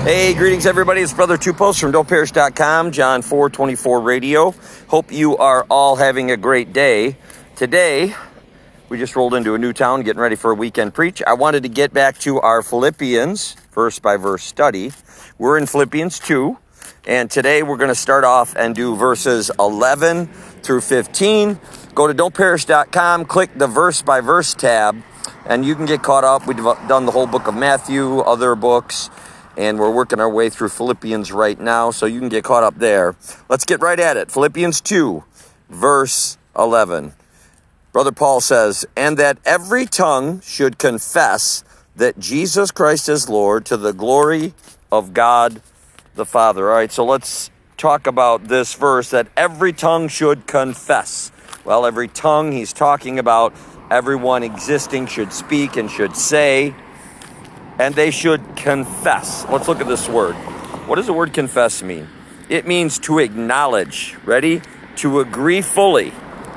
Hey, greetings everybody. It's Brother Two Post from Don'tPerish.com, John 4:24 Radio. Hope you are all having a great day. Today, we just rolled into a new town, getting ready for a weekend preach. I wanted to get back to our Philippians verse-by-verse study. We're in Philippians 2, and today we're going to start off and do verses 11 through 15. Go to Don'tPerish.com, click the verse-by-verse tab, and you can get caught up. We've done the whole book of Matthew, other books, and we're working our way through Philippians right now, so you can get caught up there. Let's get right at it. Philippians 2, verse 11. Brother Paul says, "And that every tongue should confess that Jesus Christ is Lord, to the glory of God the Father." All right, so let's talk about this verse, that every tongue should confess. Well, every tongue he's talking about, everyone existing should speak and should say, and they should confess. Let's look at this word. What does the word confess mean? It means to acknowledge. Ready? To agree fully.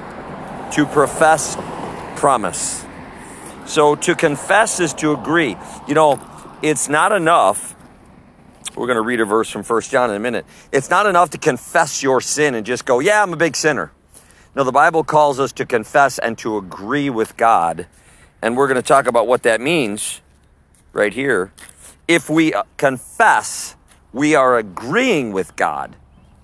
To profess, promise. So to confess is to agree. You know, it's not enough. We're going to read a verse from 1 John in a minute. It's not enough to confess your sin and just go, yeah, I'm a big sinner. No, the Bible calls us to confess and to agree with God. And we're going to talk about what that means right here. If we confess, we are agreeing with God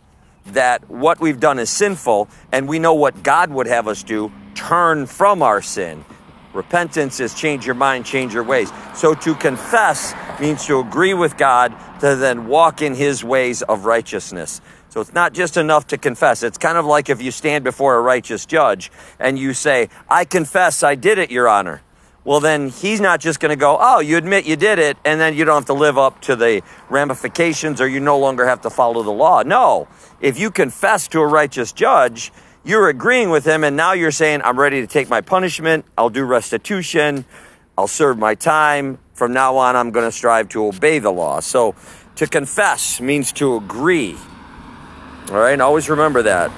that what we've done is sinful, and we know what God would have us do: turn from our sin. Repentance is change your mind, change your ways. So to confess means to agree with God, to then walk in his ways of righteousness. So it's not just enough to confess. It's kind of like if you stand before a righteous judge and you say, "I confess I did it, Your Honor." Well, then he's not just going to go, "Oh, you admit you did it," and then you don't have to live up to the ramifications, or you no longer have to follow the law. No, if you confess to a righteous judge, you're agreeing with him, and now you're saying, "I'm ready to take my punishment. I'll do restitution. I'll serve my time. From now on, I'm going to strive to obey the law." So to confess means to agree. All right, and always remember that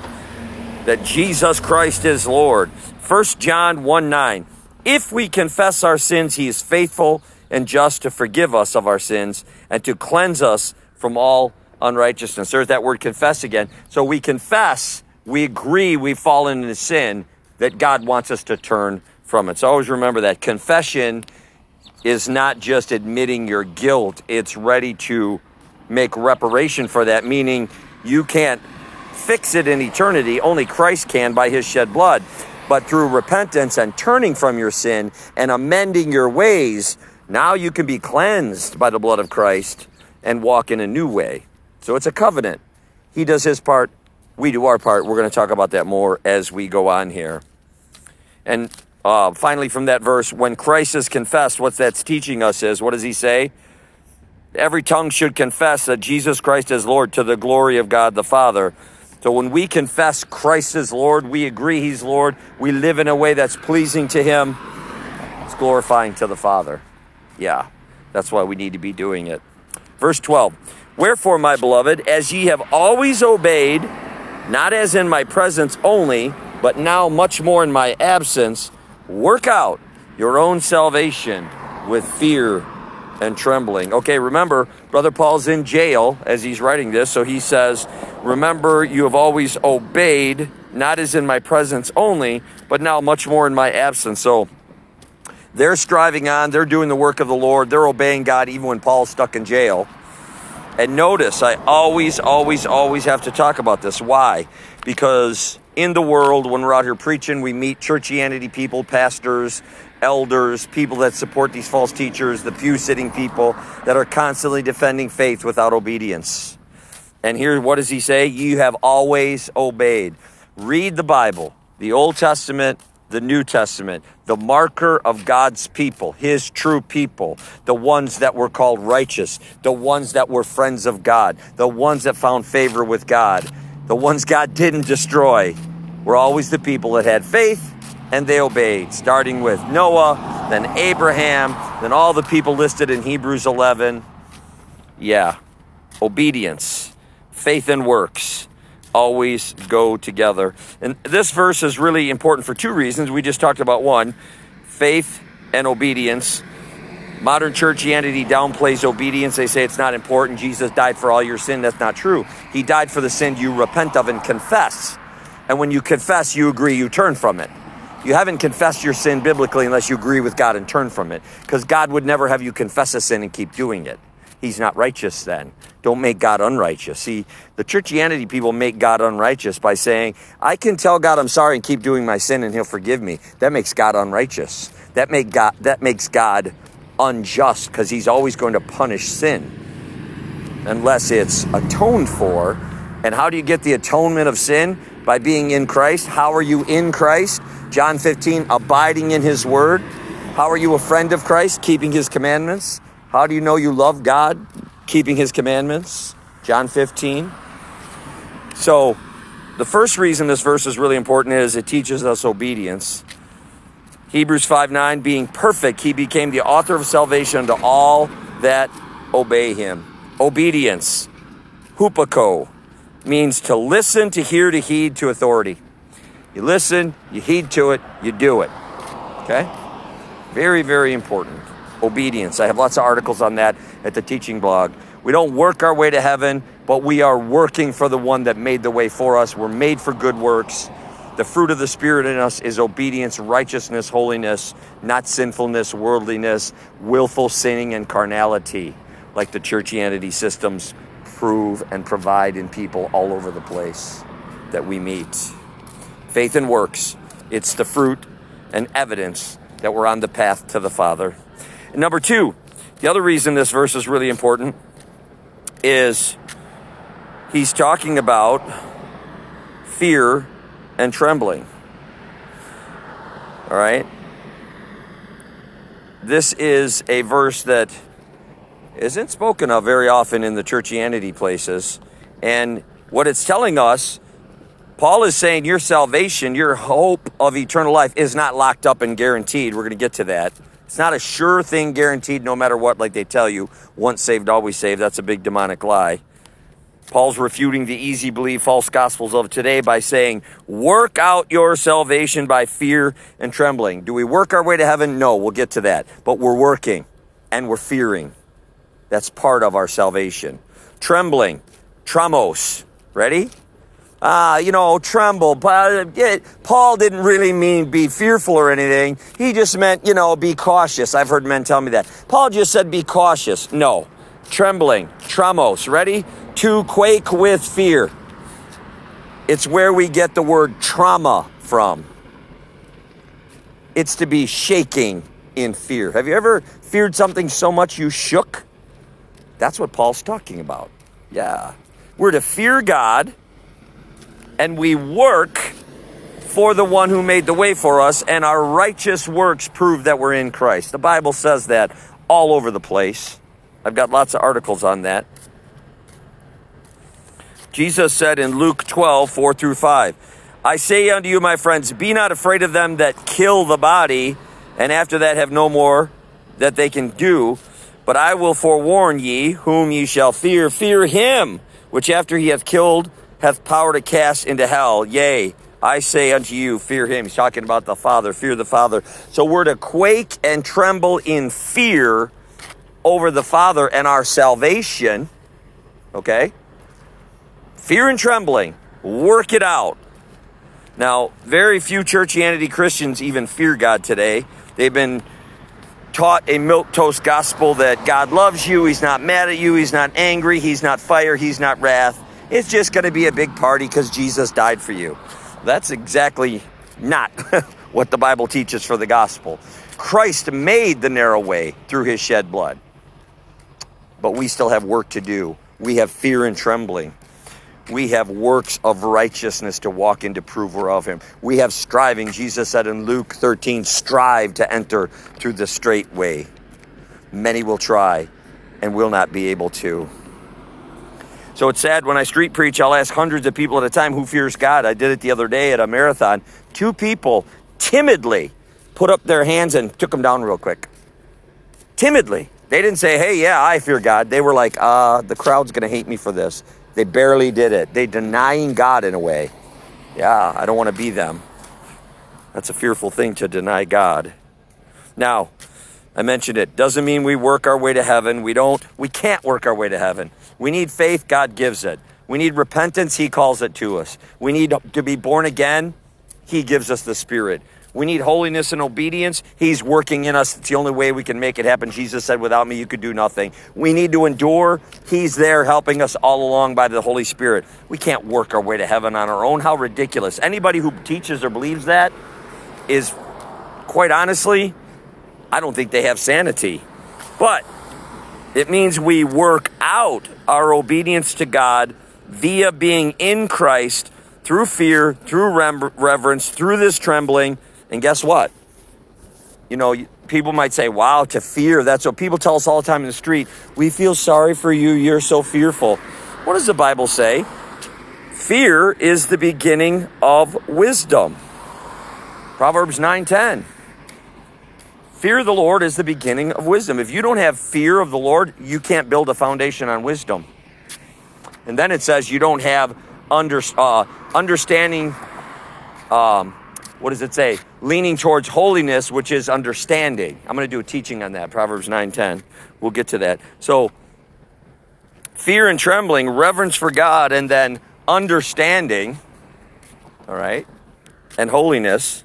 Jesus Christ is Lord. 1 John 1:9. If we confess our sins, he is faithful and just to forgive us of our sins and to cleanse us from all unrighteousness. There's that word confess again. So we confess, we agree we've fallen into sin, that God wants us to turn from it. So always remember that. Confession is not just admitting your guilt. It's ready to make reparation for that, meaning you can't fix it in eternity. Only Christ can by his shed blood. But through repentance and turning from your sin and amending your ways, now you can be cleansed by the blood of Christ and walk in a new way. So it's a covenant. He does his part, we do our part. We're going to talk about that more as we go on here. And finally, from that verse, when Christ is confessed, what that's teaching us is, what does he say? Every tongue should confess that Jesus Christ is Lord, to the glory of God the Father. So when we confess Christ is Lord, we agree he's Lord, we live in a way that's pleasing to him, it's glorifying to the Father. Yeah, that's why we need to be doing it. Verse 12, "Wherefore, my beloved, as ye have always obeyed, not as in my presence only, but now much more in my absence, work out your own salvation with fear and trembling." Okay, remember, Brother Paul's in jail as he's writing this, so he says, remember, you have always obeyed, not as in my presence only, but now much more in my absence. So they're striving on, they're doing the work of the Lord, they're obeying God even when Paul's stuck in jail. And notice, I always have to talk about this. Why? Because in the world, when we're out here preaching, we meet churchianity people, pastors, elders, people that support these false teachers, the pew-sitting people that are constantly defending faith without obedience. And here, what does he say? You have always obeyed. Read the Bible, the Old Testament, the New Testament, the marker of God's people, his true people, the ones that were called righteous, the ones that were friends of God, the ones that found favor with God, the ones God didn't destroy, were always the people that had faith and they obeyed, starting with Noah, then Abraham, then all the people listed in Hebrews 11. Yeah, obedience, faith and works always go together. And this verse is really important for two reasons. We just talked about one, faith and obedience. Modern churchianity downplays obedience. They say it's not important. Jesus died for all your sin. That's not true. He died for the sin you repent of and confess. And when you confess, you agree, you turn from it. You haven't confessed your sin biblically unless you agree with God and turn from it. Because God would never have you confess a sin and keep doing it. He's not righteous then. Don't make God unrighteous. See, the churchianity people make God unrighteous by saying, I can tell God I'm sorry and keep doing my sin and he'll forgive me. That makes God unrighteous. That makes God unjust, because he's always going to punish sin unless it's atoned for. And how do you get the atonement of sin? By being in Christ. How are you in Christ? John 15, abiding in his word. How are you a friend of Christ? Keeping his commandments. How do you know you love God? Keeping his commandments. John 15. So the first reason this verse is really important is it teaches us obedience. Hebrews 5:9, being perfect, he became the author of salvation to all that obey him. Obedience, hupako, means to listen, to hear, to heed, to authority. You listen, you heed to it, you do it. Okay? Very, very important. Obedience. I have lots of articles on that at the teaching blog. We don't work our way to heaven, but we are working for the one that made the way for us. We're made for good works. The fruit of the Spirit in us is obedience, righteousness, holiness, not sinfulness, worldliness, willful sinning, and carnality, like the churchianity systems prove and provide in people all over the place that we meet. Faith and works. It's the fruit and evidence that we're on the path to the Father. And number two, the other reason this verse is really important is he's talking about fear and trembling. All right? This is a verse that isn't spoken of very often in the churchianity places. And what it's telling us, Paul is saying your salvation, your hope of eternal life is not locked up and guaranteed. We're going to get to that. It's not a sure thing guaranteed no matter what, like they tell you. Once saved, always saved. That's a big demonic lie. Paul's refuting the easy believe false gospels of today by saying, work out your salvation by fear and trembling. Do we work our way to heaven? No, we'll get to that. But we're working and we're fearing. That's part of our salvation. Trembling, tramos. Ready? Tremble. Paul didn't really mean be fearful or anything. He just meant, be cautious. I've heard men tell me that. Paul just said be cautious. No. Trembling, tramos. Ready? To quake with fear. It's where we get the word trauma from. It's to be shaking in fear. Have you ever feared something so much you shook? That's what Paul's talking about. Yeah. We're to fear God, and we work for the one who made the way for us, and our righteous works prove that we're in Christ. The Bible says that all over the place. I've got lots of articles on that. Jesus said in Luke 12:4-5, I say unto you, my friends, be not afraid of them that kill the body, and after that have no more that they can do. But I will forewarn ye, whom ye shall fear. Fear him, which after he hath killed, hath power to cast into hell. Yea, I say unto you, fear him. He's talking about the Father. Fear the Father. So we're to quake and tremble in fear over the Father and our salvation. Okay? Fear and trembling. Work it out. Now, very few churchianity Christians even fear God today. They've been taught a milquetoast gospel that God loves you. He's not mad at you. He's not angry. He's not fire. He's not wrath. It's just going to be a big party because Jesus died for you. That's exactly not what the Bible teaches for the gospel. Christ made the narrow way through his shed blood. But we still have work to do. We have fear and trembling. We have works of righteousness to walk in to prove we're of him. We have striving. Jesus said in Luke 13, strive to enter through the straight way. Many will try and will not be able to. So it's sad when I street preach, I'll ask hundreds of people at a time who fears God. I did it the other day at a marathon. 2 people timidly put up their hands and took them down real quick. Timidly. They didn't say, hey, yeah, I fear God. They were like, the crowd's going to hate me for this. They barely did it. They denying God in a way. Yeah, I don't want to be them. That's a fearful thing to deny God. Now, I mentioned it. Doesn't mean we work our way to heaven. We can't work our way to heaven. We need faith. God gives it. We need repentance. He calls it to us. We need to be born again. He gives us the Spirit. We need holiness and obedience. He's working in us. It's the only way we can make it happen. Jesus said, without me, you could do nothing. We need to endure. He's there helping us all along by the Holy Spirit. We can't work our way to heaven on our own. How ridiculous. Anybody who teaches or believes that is, quite honestly, I don't think they have sanity. But it means we work out our obedience to God via being in Christ through fear, through reverence, through this trembling. And guess what? You know, people might say, wow, to fear. That's what people tell us all the time in the street. We feel sorry for you. You're so fearful. What does the Bible say? Fear is the beginning of wisdom. Proverbs 9:10. Fear of the Lord is the beginning of wisdom. If you don't have fear of the Lord, you can't build a foundation on wisdom. And then it says you don't have understanding, what does it say? Leaning towards holiness, which is understanding. I'm going to do a teaching on that, Proverbs 9:10. We'll get to that. So, fear and trembling, reverence for God, and then understanding, all right, and holiness.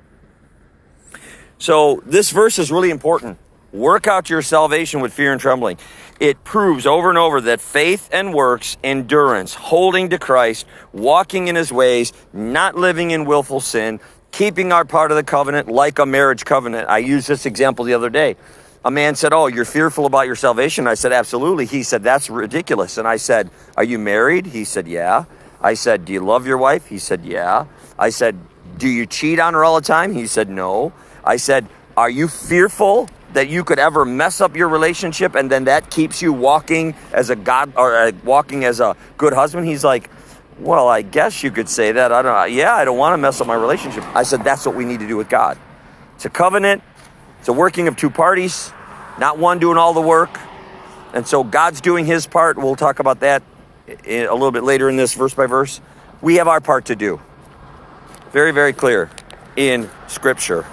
So, this verse is really important. Work out your salvation with fear and trembling. It proves over and over that faith and works, endurance, holding to Christ, walking in his ways, not living in willful sin, keeping our part of the covenant like a marriage covenant. I used this example the other day. A man said, oh, you're fearful about your salvation? I said, absolutely. He said, that's ridiculous. And I said, are you married? He said, yeah. I said, do you love your wife? He said, yeah. I said, do you cheat on her all the time? He said, no. I said, are you fearful that you could ever mess up your relationship and then that keeps you walking as a walking as a good husband? He's like, well, I guess you could say that. I don't want to mess up my relationship. I said, that's what we need to do with God. It's a covenant. It's a working of two parties, not one doing all the work. And so God's doing his part. We'll talk about that a little bit later in this, verse by verse. We have our part to do. Very, very clear in Scripture.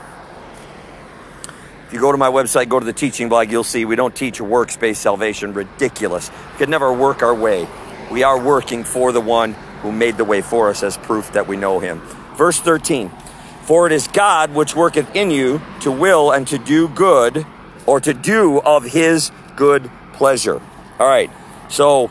If you go to my website, go to the teaching blog, you'll see we don't teach a works-based salvation. Ridiculous. We could never work our way. We are working for the one who made the way for us as proof that we know him. Verse 13, for it is God which worketh in you to will and to do good, or to do of his good pleasure. All right, so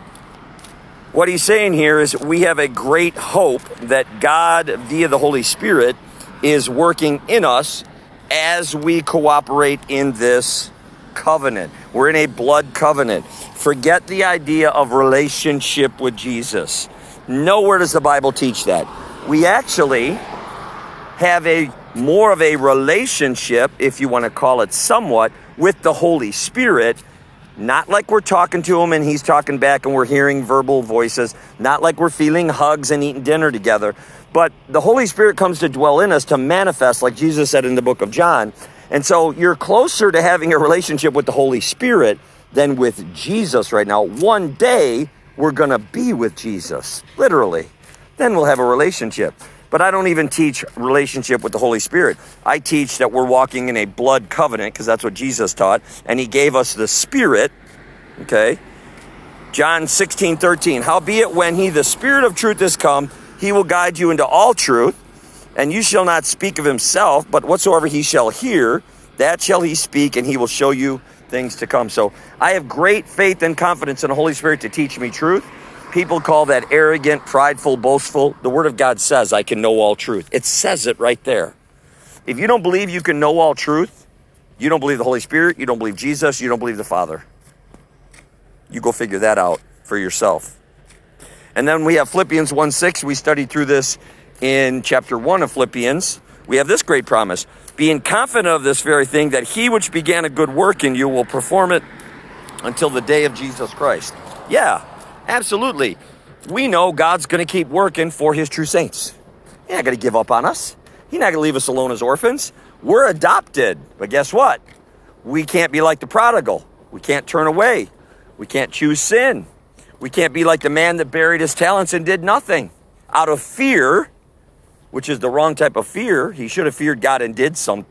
what he's saying here is we have a great hope that God, via the Holy Spirit, is working in us as we cooperate in this covenant. We're in a blood covenant. Forget the idea of relationship with Jesus. Nowhere does the Bible teach that. We actually have more of a relationship, if you want to call it somewhat, with the Holy Spirit. Not like we're talking to him and he's talking back and we're hearing verbal voices. Not like we're feeling hugs and eating dinner together. But the Holy Spirit comes to dwell in us to manifest, like Jesus said in the book of John. And so you're closer to having a relationship with the Holy Spirit than with Jesus right now. One day, we're going to be with Jesus, literally. Then we'll have a relationship. But I don't even teach relationship with the Holy Spirit. I teach that we're walking in a blood covenant, because that's what Jesus taught. And he gave us the Spirit, okay? John 16:13, howbeit when he, the Spirit of truth, is come, he will guide you into all truth, and you shall not speak of himself, but whatsoever he shall hear, that shall he speak, and he will show you things to come. So I have great faith and confidence in the Holy Spirit to teach me truth. People call that arrogant, prideful, boastful. The Word of God says I can know all truth. It says it right there. If you don't believe you can know all truth, you don't believe the Holy Spirit, you don't believe Jesus, you don't believe the Father. You go figure that out for yourself. And then we have Philippians 1:6. We studied through this in chapter 1 of Philippians. We have this great promise. Being confident of this very thing, that he which began a good work in you will perform it until the day of Jesus Christ. Yeah, absolutely. We know God's going to keep working for his true saints. He's not going to give up on us. He's not going to leave us alone as orphans. We're adopted. But guess what? We can't be like the prodigal. We can't turn away. We can't choose sin. We can't be like the man that buried his talents and did nothing. Out of fear, which is the wrong type of fear. He should have feared God and did something.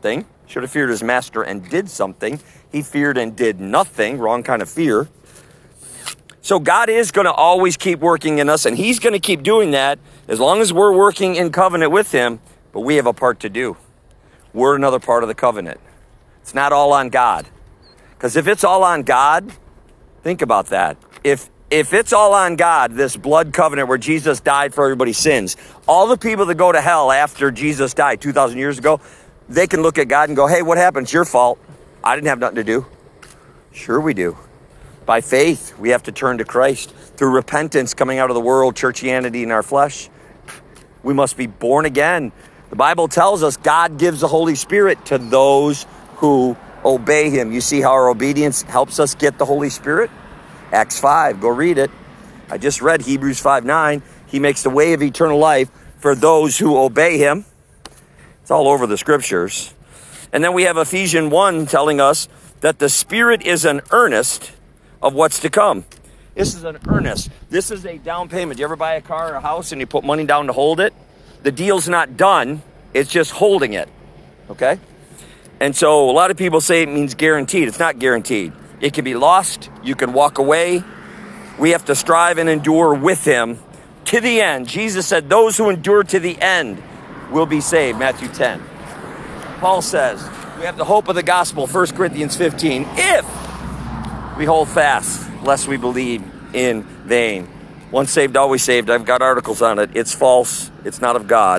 Should have feared his master and did something. He feared and did nothing. Wrong kind of fear. So God is going to always keep working in us, and he's going to keep doing that as long as we're working in covenant with him, but we have a part to do. We're another part of the covenant. It's not all on God. Because if it's all on God, think about that. If it's all on God, this blood covenant where Jesus died for everybody's sins, all the people that go to hell after Jesus died 2,000 years ago, they can look at God and go, hey, what happened? It's your fault. I didn't have nothing to do. Sure we do. By faith, we have to turn to Christ. Through repentance coming out of the world, churchianity in our flesh, we must be born again. The Bible tells us God gives the Holy Spirit to those who obey him. You see how our obedience helps us get the Holy Spirit? Acts 5, go read it. I just read Hebrews 5:9. He makes the way of eternal life for those who obey him. It's all over the scriptures. And then we have Ephesians 1 telling us that the Spirit is an earnest of what's to come. This is an earnest. This is a down payment. You ever buy a car or a house and you put money down to hold it? The deal's not done. It's just holding it. Okay? And so a lot of people say it means guaranteed. It's not guaranteed. It can be lost. You can walk away. We have to strive and endure with him to the end. Jesus said, those who endure to the end will be saved. Matthew 10. Paul says, we have the hope of the gospel, 1 Corinthians 15, if we hold fast, lest we believe in vain. Once saved, always saved. I've got articles on it. It's false. It's not of God.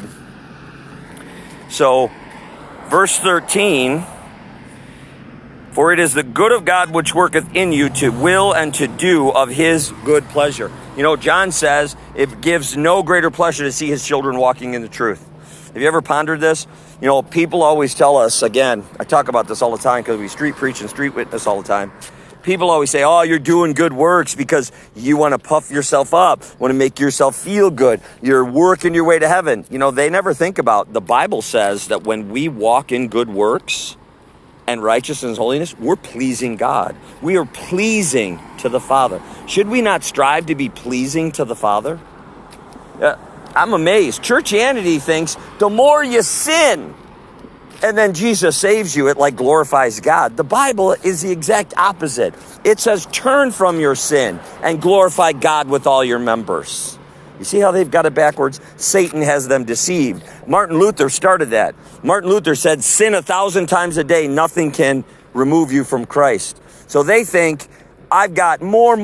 So, verse 13, for it is the good of God which worketh in you to will and to do of his good pleasure. You know, John says it gives no greater pleasure to see his children walking in the truth. Have you ever pondered this? You know, people always tell us, again, I talk about this all the time because we street preach and street witness all the time. People always say, oh, you're doing good works because you want to puff yourself up, want to make yourself feel good. You're working your way to heaven. You know, they never think about, the Bible says that when we walk in good works and righteousness and holiness, we're pleasing God. We are pleasing to the Father. Should we not strive to be pleasing to the Father? I'm amazed. Churchianity thinks the more you sin, and then Jesus saves you, it like glorifies God. The Bible is the exact opposite. It says, turn from your sin and glorify God with all your members. You see how they've got it backwards? Satan has them deceived. Martin Luther started that. Martin Luther said, sin 1,000 times a day, nothing can remove you from Christ. So they think, I've got more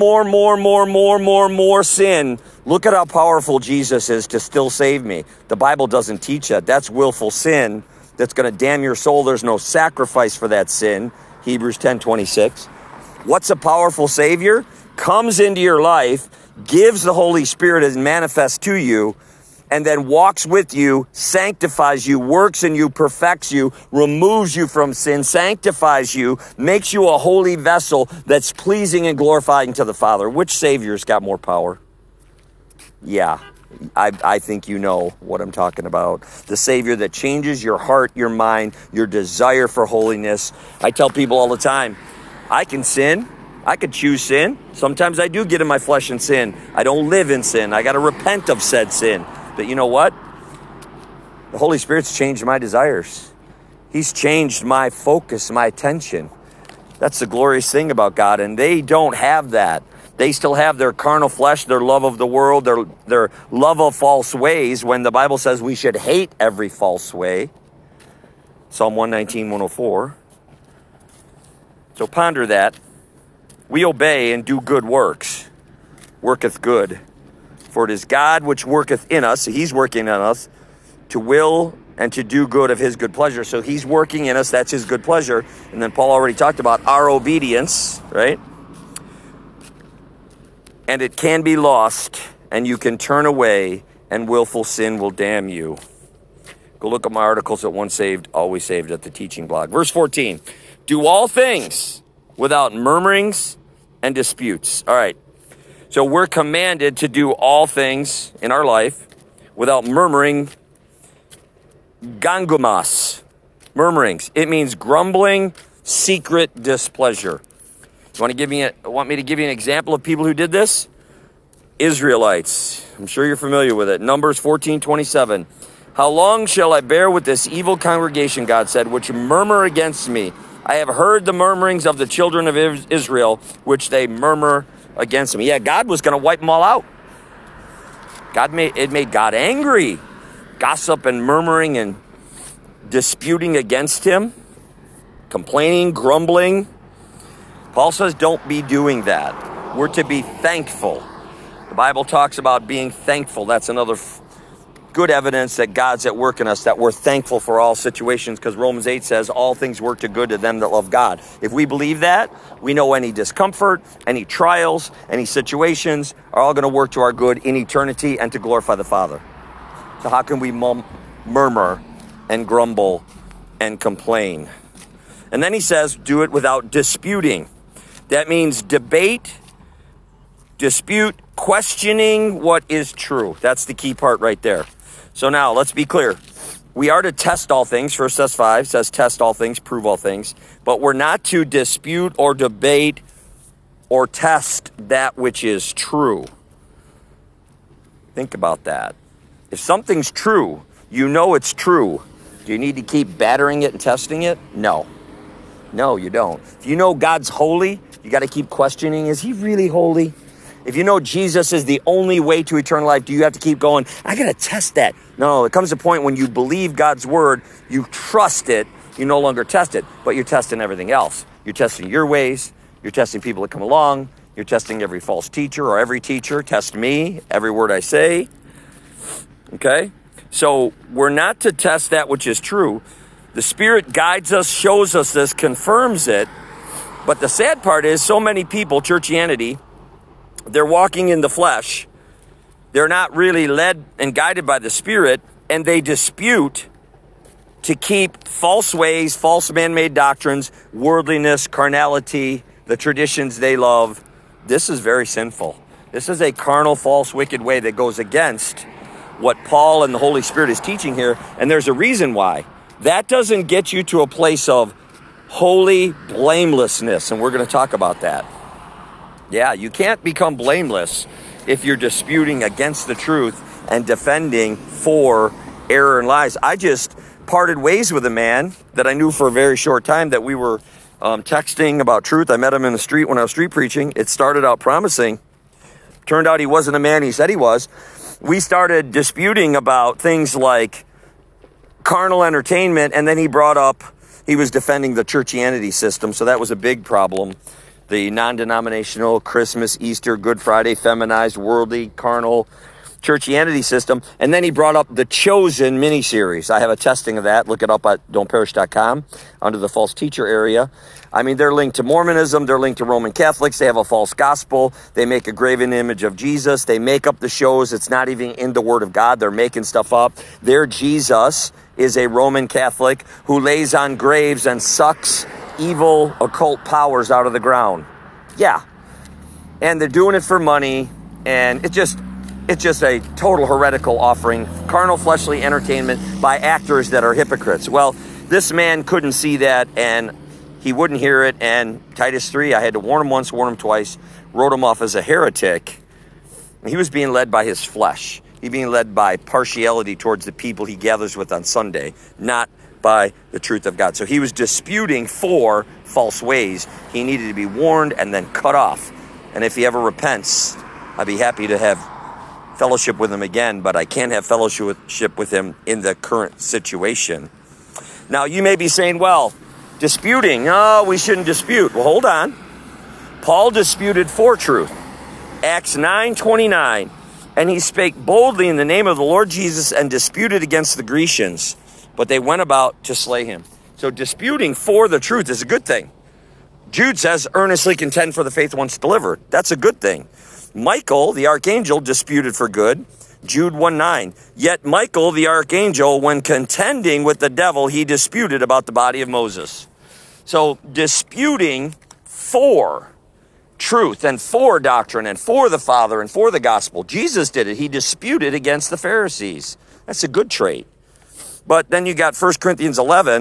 sin. Look at how powerful Jesus is to still save me. The Bible doesn't teach that. That's willful sin. That's going to damn your soul. There's no sacrifice for that sin. Hebrews 10:26. What's a powerful Savior? Comes into your life, gives the Holy Spirit as manifest to you, and then walks with you, sanctifies you, works in you, perfects you, removes you from sin, sanctifies you, makes you a holy vessel that's pleasing and glorifying to the Father. Which Savior's got more power? Yeah. I think you know what I'm talking about. The Savior that changes your heart, your mind, your desire for holiness. I tell people all the time, I can sin. I could choose sin. Sometimes I do get in my flesh and sin. I don't live in sin. I got to repent of said sin. But you know what? The Holy Spirit's changed my desires. He's changed my focus, my attention. That's the glorious thing about God. And they don't have that. They still have their carnal flesh, their love of the world, their love of false ways, when the Bible says we should hate every false way. Psalm 119, 104. So ponder that. We obey and do good works. Worketh good. For it is God which worketh in us, he's working in us, to will and to do good of his good pleasure. So he's working in us, that's his good pleasure. And then Paul already talked about our obedience, right? And it can be lost, and you can turn away, and willful sin will damn you. Go look at my articles at Once Saved, Always Saved at the Teaching Blog. Verse 14, do all things without murmurings and disputes. All right, so we're commanded to do all things in our life without murmuring. Gangumas, murmurings. It means grumbling, secret displeasure. You want me to give you an example of people who did this? Israelites. I'm sure you're familiar with it. Numbers 14:27. How long shall I bear with this evil congregation, God said, which murmur against me? I have heard the murmurings of the children of Israel, which they murmur against me. Yeah, God was going to wipe them all out. It made God angry. Gossip and murmuring and disputing against him, complaining, grumbling. Paul says don't be doing that. We're to be thankful. The Bible talks about being thankful. That's another good evidence that God's at work in us, that we're thankful for all situations, because Romans 8 says all things work to good to them that love God. If we believe that, we know any discomfort, any trials, any situations are all going to work to our good in eternity and to glorify the Father. So how can we murmur and grumble and complain? And then he says, do it without disputing. That means dispute, questioning what is true. That's the key part right there. So now, let's be clear. We are to test all things. 1 Thess 5 says test all things, prove all things. But we're not to dispute or debate or test that which is true. Think about that. If something's true, you know it's true. Do you need to keep battering it and testing it? No. No, you don't. If you know God's holy, you got to keep questioning, is he really holy? If you know Jesus is the only way to eternal life, do you have to keep going, I got to test that? No, it comes a point when you believe God's word, you trust it, you no longer test it, but you're testing everything else. You're testing your ways, you're testing people that come along, you're testing every false teacher or every teacher. Test me, every word I say. Okay? So we're not to test that which is true. The Spirit guides us, shows us this, confirms it. But the sad part is so many people, churchianity, they're walking in the flesh. They're not really led and guided by the Spirit, and they dispute to keep false ways, false man-made doctrines, worldliness, carnality, the traditions they love. This is very sinful. This is a carnal, false, wicked way that goes against what Paul and the Holy Spirit is teaching here, and there's a reason why. That doesn't get you to a place of holy blamelessness, and we're going to talk about that. Yeah, you can't become blameless if you're disputing against the truth and defending for error and lies. I just parted ways with a man that I knew for a very short time that we were texting about truth. I met him in the street when I was street preaching. It started out promising. Turned out he wasn't a man he said he was. We started disputing about things like carnal entertainment, and then he brought up, he was defending the churchianity system, so that was a big problem. The non-denominational, Christmas, Easter, Good Friday, feminized, worldly, carnal, churchianity system. And then he brought up the Chosen miniseries. I have a testing of that. Look it up at don'tperish.com under the false teacher area. I mean, they're linked to Mormonism. They're linked to Roman Catholics. They have a false gospel. They make a graven image of Jesus. They make up the shows. It's not even in the Word of God. They're making stuff up. Their Jesus is a Roman Catholic who lays on graves and sucks evil occult powers out of the ground. Yeah. And they're doing it for money. And it's just a total heretical offering, carnal, fleshly entertainment by actors that are hypocrites. Well, this man couldn't see that, and he wouldn't hear it. And Titus 3, I had to warn him once, warn him twice, wrote him off as a heretic. He was being led by his flesh. He being led by partiality towards the people he gathers with on Sunday, not by the truth of God. So he was disputing for false ways. He needed to be warned and then cut off. And if he ever repents, I'd be happy to have fellowship with him again, but I can't have fellowship with him in the current situation. Now, you may be saying, well, disputing, we shouldn't dispute. Well, hold on. Paul disputed for truth. Acts 9:29. And he spake boldly in the name of the Lord Jesus and disputed against the Grecians, but they went about to slay him. So disputing for the truth is a good thing. Jude says, earnestly contend for the faith once delivered. That's a good thing. Michael, the archangel, disputed for good. Jude 1:9. Yet Michael, the archangel, when contending with the devil, he disputed about the body of Moses. So disputing for truth and for doctrine and for the Father and for the gospel. Jesus did it. He disputed against the Pharisees. That's a good trait. But then you got 1 Corinthians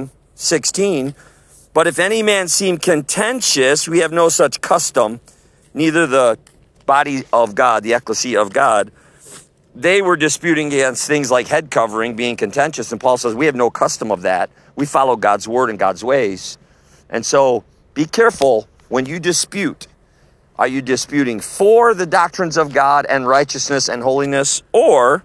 11:16. But if any man seem contentious, we have no such custom, neither the body of God, the ecclesia of God, they were disputing against things like head covering, being contentious. And Paul says, we have no custom of that. We follow God's word and God's ways. And so be careful when you dispute. Are you disputing for the doctrines of God and righteousness and holiness? Or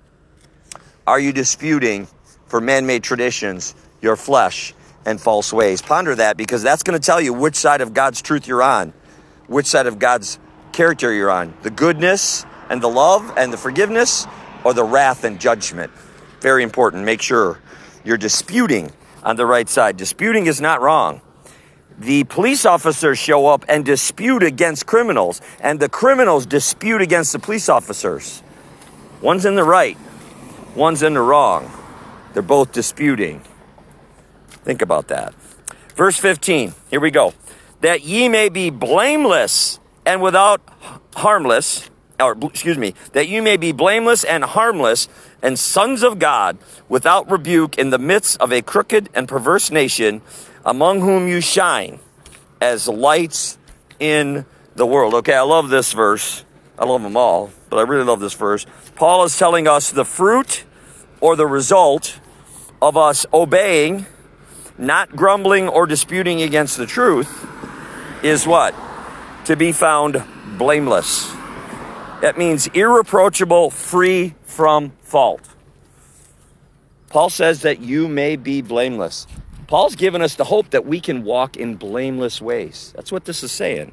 are you disputing for man-made traditions, your flesh, and false ways? Ponder that, because that's going to tell you which side of God's truth you're on, which side of God's character you're on. The goodness and the love and the forgiveness, or the wrath and judgment. Very important. Make sure you're disputing on the right side. Disputing is not wrong. The police officers show up and dispute against criminals, and the criminals dispute against the police officers. One's in the right, one's in the wrong. They're both disputing. Think about that. Verse 15, here we go. That ye may be blameless and without harmless, that you may be blameless and harmless and sons of God without rebuke in the midst of a crooked and perverse nation, among whom you shine as lights in the world. Okay, I love this verse. I love them all, but I really love this verse. Paul is telling us the fruit or the result of us obeying, not grumbling or disputing against the truth, is what? To be found blameless. That means irreproachable, free from fault. Paul says that you may be blameless. Paul's given us the hope that we can walk in blameless ways. That's what this is saying.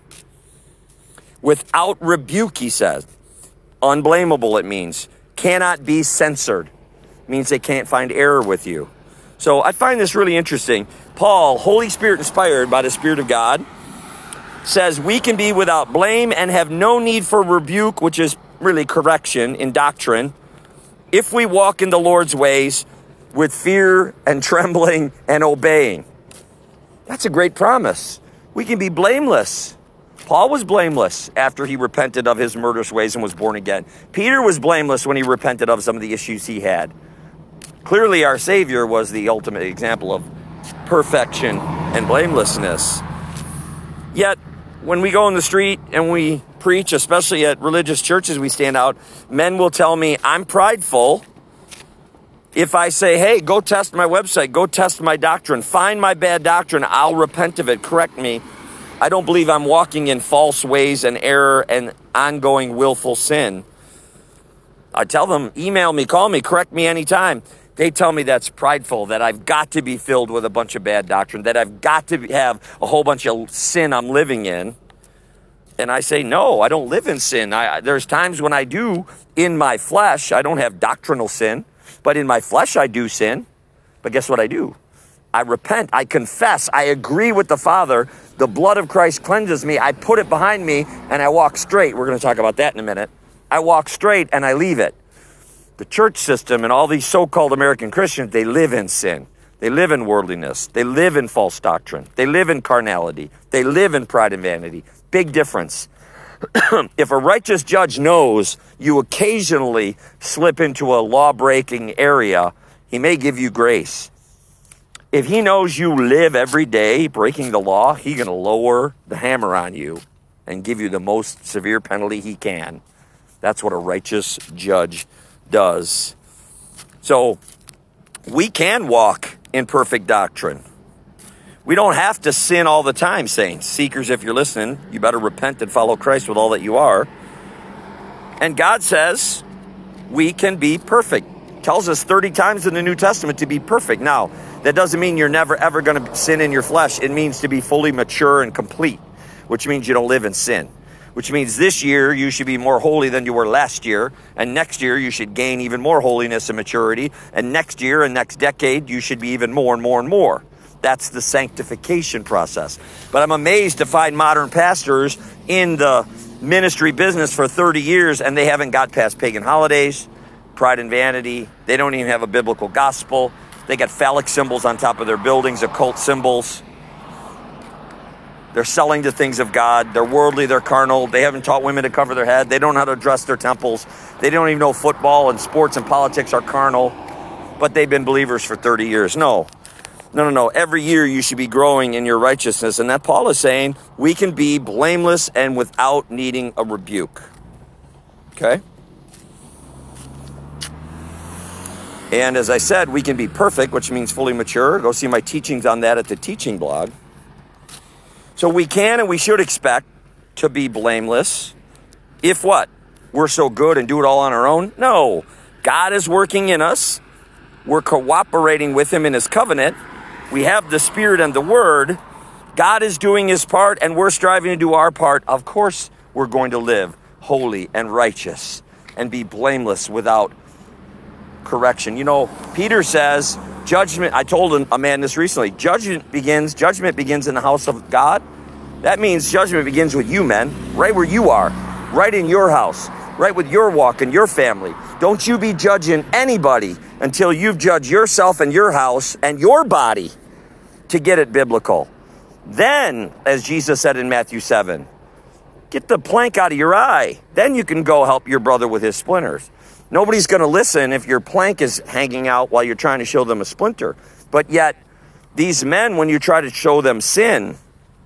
Without rebuke, he says. Unblameable, it means. Cannot be censored. It means they can't find error with you. So I find this really interesting. Paul, Holy Spirit inspired by the Spirit of God, says we can be without blame and have no need for rebuke, which is really correction in doctrine, if we walk in the Lord's ways with fear and trembling and obeying. That's a great promise. We can be blameless. Paul was blameless after he repented of his murderous ways and was born again. Peter was blameless when he repented of some of the issues he had. Clearly, our Savior was the ultimate example of perfection and blamelessness. Yet, when we go in the street and we preach, especially at religious churches, we stand out, men will tell me, I'm prideful if I say, hey, go test my website, go test my doctrine, find my bad doctrine, I'll repent of it, correct me. I don't believe I'm walking in false ways and error and ongoing willful sin. I tell them, email me, call me, correct me anytime. They tell me that's prideful, that I've got to be filled with a bunch of bad doctrine, that I've got to have a whole bunch of sin I'm living in. And I say, no, I don't live in sin. There's times when I do in my flesh. I don't have doctrinal sin, but in my flesh I do sin. But guess what I do? I repent, I confess, I agree with the Father. The blood of Christ cleanses me. I put it behind me and I walk straight. We're going to talk about that in a minute. I walk straight and I leave it. The church system and all these so-called American Christians, they live in sin. They live in worldliness. They live in false doctrine. They live in carnality. They live in pride and vanity. Big difference. If a righteous judge knows you occasionally slip into a law-breaking area, he may give you grace. If he knows you live every day breaking the law, he's going to lower the hammer on you and give you the most severe penalty he can. That's what a righteous judge does. So we can walk in perfect doctrine. We don't have to sin all the time, saints. Seekers, if you're listening, you better repent and follow Christ with all that you are. And God says we can be perfect. Tells us 30 times in the New Testament to be perfect. Now, that doesn't mean you're never ever going to sin in your flesh. It means to be fully mature and complete, which means you don't live in sin. Which means this year you should be more holy than you were last year. And next year you should gain even more holiness and maturity. And next year and next decade you should be even more and more and more. That's the sanctification process. But I'm amazed to find modern pastors in the ministry business for 30 years and they haven't got past pagan holidays, pride and vanity. They don't even have a biblical gospel. They got phallic symbols on top of their buildings, occult symbols. They're selling the things of God. They're worldly, they're carnal. They haven't taught women to cover their head. They don't know how to dress their temples. They don't even know football and sports and politics are carnal. But they've been believers for 30 years. No. Every year you should be growing in your righteousness. And that Paul is saying we can be blameless and without needing a rebuke. Okay? And as I said, we can be perfect, which means fully mature. Go see my teachings on that at the teaching blog. So we can and we should expect to be blameless. If what? We're so good and do it all on our own? No. God is working in us. We're cooperating with him in his covenant. We have the Spirit and the Word. God is doing his part and we're striving to do our part. Of course, we're going to live holy and righteous and be blameless without correction. You know, Peter says, judgment, I told a man this recently, judgment begins in the house of God. That means judgment begins with you, men, right where you are, right in your house, right with your walk and your family. Don't you be judging anybody until you've judged yourself and your house and your body to get it biblical. Then, as Jesus said in Matthew 7, get the plank out of your eye. Then you can go help your brother with his splinters. Nobody's going to listen if your plank is hanging out while you're trying to show them a splinter. But yet, these men, when you try to show them sin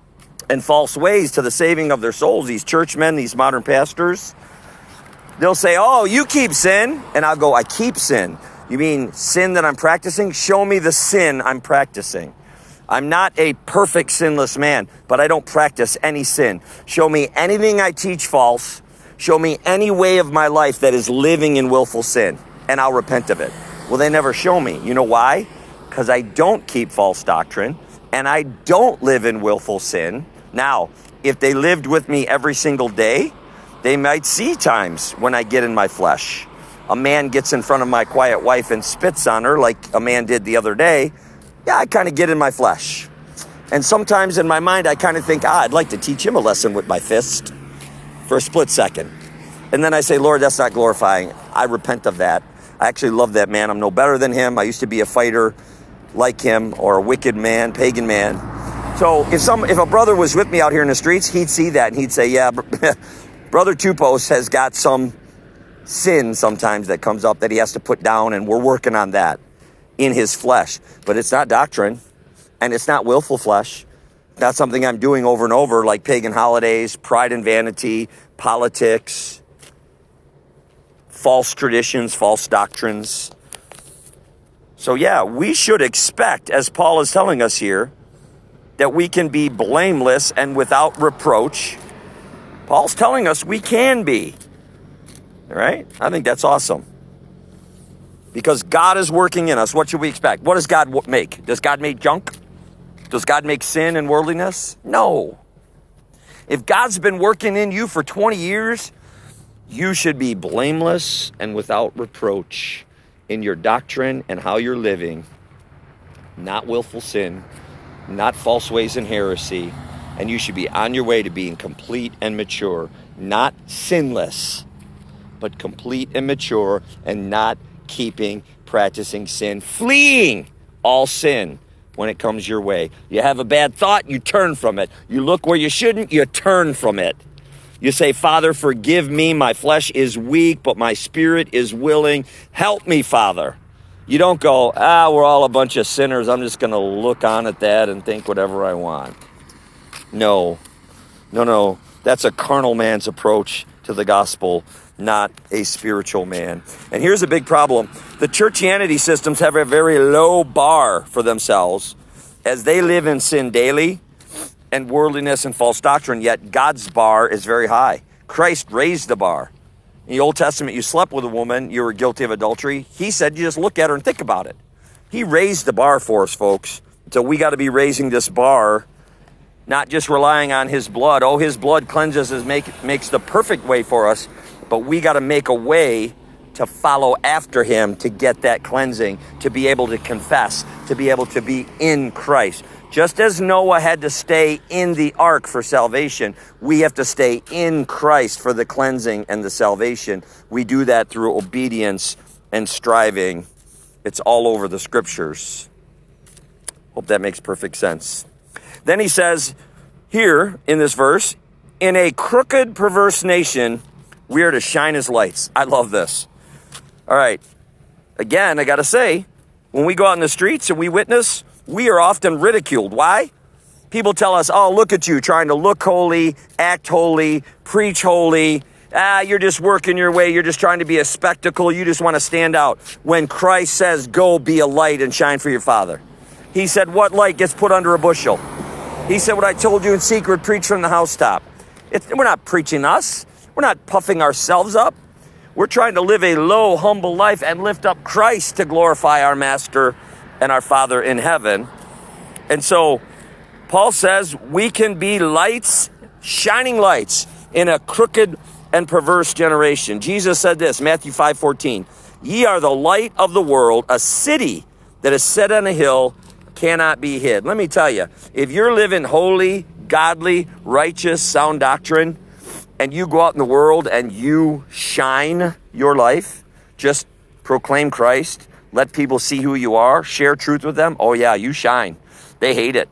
and false ways to the saving of their souls, these churchmen, these modern pastors, they'll say, oh, you keep sin. And I'll go, I keep sin. You mean sin that I'm practicing? Show me the sin I'm practicing. I'm not a perfect sinless man, but I don't practice any sin. Show me anything I teach false. Show me any way of my life that is living in willful sin, and I'll repent of it. Well, they never show me. You know why? Because I don't keep false doctrine, and I don't live in willful sin. Now, if they lived with me every single day, they might see times when I get in my flesh. A man gets in front of my quiet wife and spits on her like a man did the other day. Yeah, I kind of get in my flesh. And sometimes in my mind, I kind of think, I'd like to teach him a lesson with my fist for a split second. And then I say, Lord, that's not glorifying. I repent of that. I actually love that man. I'm no better than him. I used to be a fighter like him, or a wicked man, pagan man. So if a brother was with me out here in the streets, he'd see that and he'd say, yeah, Brother Tupos has got some sin sometimes that comes up that he has to put down, and we're working on that in his flesh. But it's not doctrine, and it's not willful flesh. Not something I'm doing over and over, like pagan holidays, pride and vanity, politics, false traditions, false doctrines. So yeah, we should expect, as Paul is telling us here, that we can be blameless and without reproach. Paul's telling us we can be. All right? I think that's awesome. Because God is working in us. What should we expect? What does God make? Does God make junk? Does God make sin and worldliness? No. If God's been working in you for 20 years, you should be blameless and without reproach in your doctrine and how you're living. Not willful sin, not false ways and heresy. And you should be on your way to being complete and mature. Not sinless, but complete and mature, and not practicing sin, fleeing all sin when it comes your way. You have a bad thought, you turn from it. You look where you shouldn't, you turn from it. You say, Father, forgive me. My flesh is weak, but my spirit is willing. Help me, Father. You don't go, we're all a bunch of sinners. I'm just going to look on at that and think whatever I want. No. That's a carnal man's approach to the gospel, not a spiritual man. And here's a big problem. The churchianity systems have a very low bar for themselves as they live in sin daily and worldliness and false doctrine, yet God's bar is very high. Christ raised the bar. In the Old Testament, you slept with a woman, you were guilty of adultery. He said you just look at her and think about it. He raised the bar for us, folks. So we got to be raising this bar, not just relying on his blood. Oh, his blood cleanses us, makes the perfect way for us. But we got to make a way to follow after him to get that cleansing, to be able to confess, to be able to be in Christ. Just as Noah had to stay in the ark for salvation, we have to stay in Christ for the cleansing and the salvation. We do that through obedience and striving. It's all over the scriptures. Hope that makes perfect sense. Then he says here in this verse, in a crooked, perverse nation, we are to shine as lights. I love this. All right. Again, I got to say, when we go out in the streets and we witness, we are often ridiculed. Why? People tell us, oh, look at you trying to look holy, act holy, preach holy, You're just working your way. You're just trying to be a spectacle. You just want to stand out. When Christ says, go be a light and shine for your Father. He said, what light gets put under a bushel? He said, what I told you in secret, preach from the housetop. We're not preaching us. We're not puffing ourselves up. We're trying to live a low, humble life and lift up Christ to glorify our Master and our Father in heaven. And so Paul says we can be lights, shining lights in a crooked and perverse generation. Jesus said this, Matthew 5:14, ye are the light of the world, a city that is set on a hill cannot be hid. Let me tell you, if you're living holy, godly, righteous, sound doctrine, and you go out in the world and you shine your life, just proclaim Christ, let people see who you are, share truth with them, oh yeah, you shine. They hate it.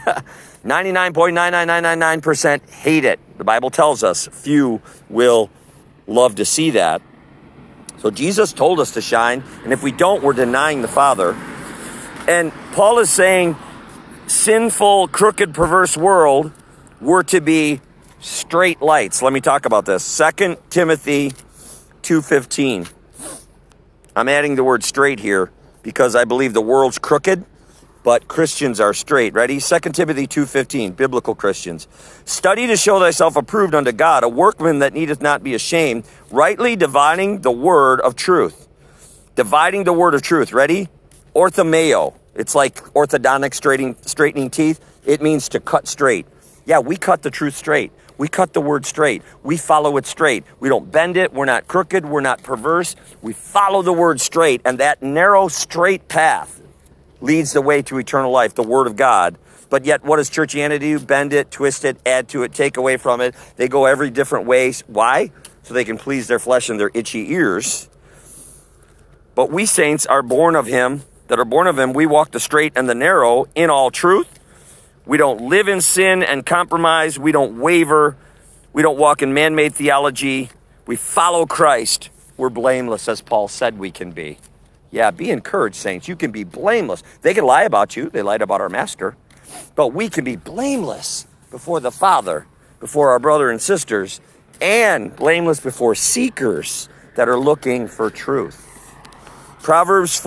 99.99999% hate it. The Bible tells us few will love to see that. So Jesus told us to shine, and if we don't, we're denying the Father. And Paul is saying, sinful, crooked, perverse world, we're to be straight lights. Let me talk about this. 2 Timothy 2:15. I'm adding the word straight here because I believe the world's crooked, but Christians are straight. Ready? 2 Timothy 2:15, biblical Christians. Study to show thyself approved unto God, a workman that needeth not be ashamed, rightly dividing the word of truth. Dividing the word of truth. Ready? Orthomeo. It's like orthodontic straightening teeth. It means to cut straight. Yeah, we cut the truth straight. We cut the word straight. We follow it straight. We don't bend it. We're not crooked. We're not perverse. We follow the word straight. And that narrow, straight path leads the way to eternal life, the word of God. But yet, what does churchianity do? Bend it, twist it, add to it, take away from it. They go every different way. Why? So they can please their flesh and their itchy ears. But we saints are born of him, that are born of him. We walk the straight and the narrow in all truth. We don't live in sin and compromise. We don't waver. We don't walk in man-made theology. We follow Christ. We're blameless, as Paul said we can be. Yeah, be encouraged, saints. You can be blameless. They can lie about you. They lied about our Master. But we can be blameless before the Father, before our brother and sisters, and blameless before seekers that are looking for truth. Proverbs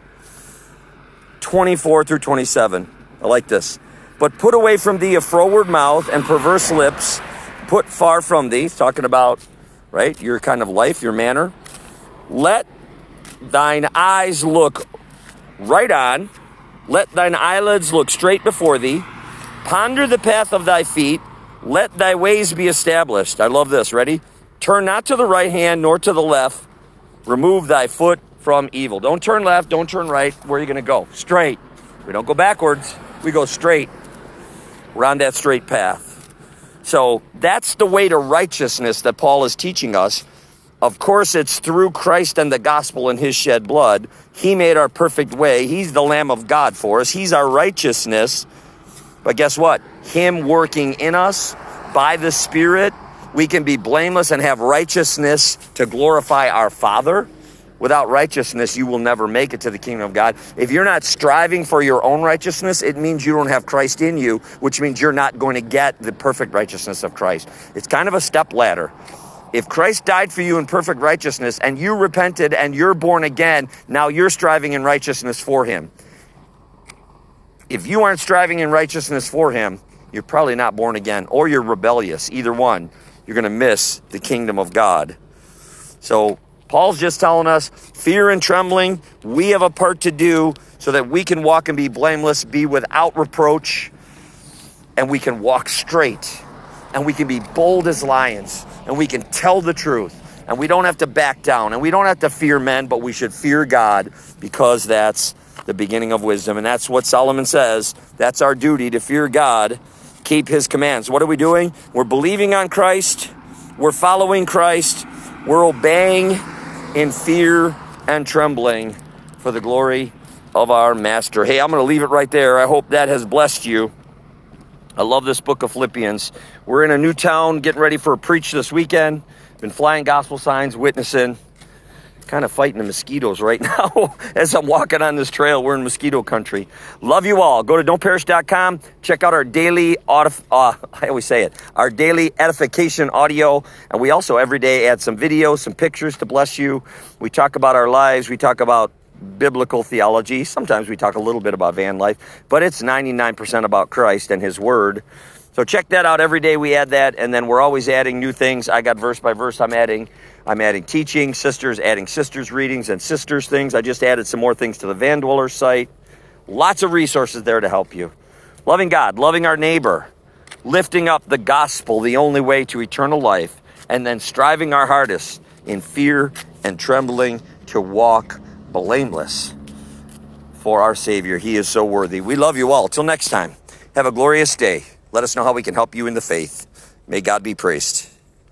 4:24-27. I like this. But put away from thee a froward mouth and perverse lips. Put far from thee. He's talking about, right, your kind of life, your manner. Let thine eyes look right on. Let thine eyelids look straight before thee. Ponder the path of thy feet. Let thy ways be established. I love this. Ready? Turn not to the right hand nor to the left. Remove thy foot from evil. Don't turn left. Don't turn right. Where are you going to go? Straight. We don't go backwards. We go straight. We're on that straight path. So that's the way to righteousness that Paul is teaching us. Of course, it's through Christ and the gospel and his shed blood. He made our perfect way. He's the Lamb of God for us. He's our righteousness. But guess what? Him working in us by the Spirit, we can be blameless and have righteousness to glorify our Father. Without righteousness, you will never make it to the kingdom of God. If you're not striving for your own righteousness, it means you don't have Christ in you, which means you're not going to get the perfect righteousness of Christ. It's kind of a step ladder. If Christ died for you in perfect righteousness and you repented and you're born again, now you're striving in righteousness for him. If you aren't striving in righteousness for him, you're probably not born again, or you're rebellious. Either one, you're going to miss the kingdom of God. So Paul's just telling us, fear and trembling, we have a part to do so that we can walk and be blameless, be without reproach, and we can walk straight, and we can be bold as lions, and we can tell the truth, and we don't have to back down, and we don't have to fear men, but we should fear God, because that's the beginning of wisdom, and that's what Solomon says. That's our duty, to fear God, keep his commands. What are we doing? We're believing on Christ, we're following Christ, we're obeying in fear and trembling for the glory of our Master. Hey, I'm going to leave it right there. I hope that has blessed you. I love this book of Philippians. We're in a new town, getting ready for a preach this weekend. Been flying gospel signs, witnessing. Kind of fighting the mosquitoes right now as I'm walking on this trail. We're in mosquito country. Love you all. Go to don'tperish.com. Check out our daily, our daily edification audio. And we also every day add some videos, some pictures to bless you. We talk about our lives. We talk about biblical theology. Sometimes we talk a little bit about van life, but it's 99% about Christ and his word. So check that out. Every day we add that, and then we're always adding new things. I got verse by verse. I'm adding teaching, adding sisters readings and sisters things. I just added some more things to the Van Dweller site. Lots of resources there to help you. Loving God, loving our neighbor, lifting up the gospel, the only way to eternal life, and then striving our hardest in fear and trembling to walk blameless for our Savior. He is so worthy. We love you all. Till next time, have a glorious day. Let us know how we can help you in the faith. May God be praised.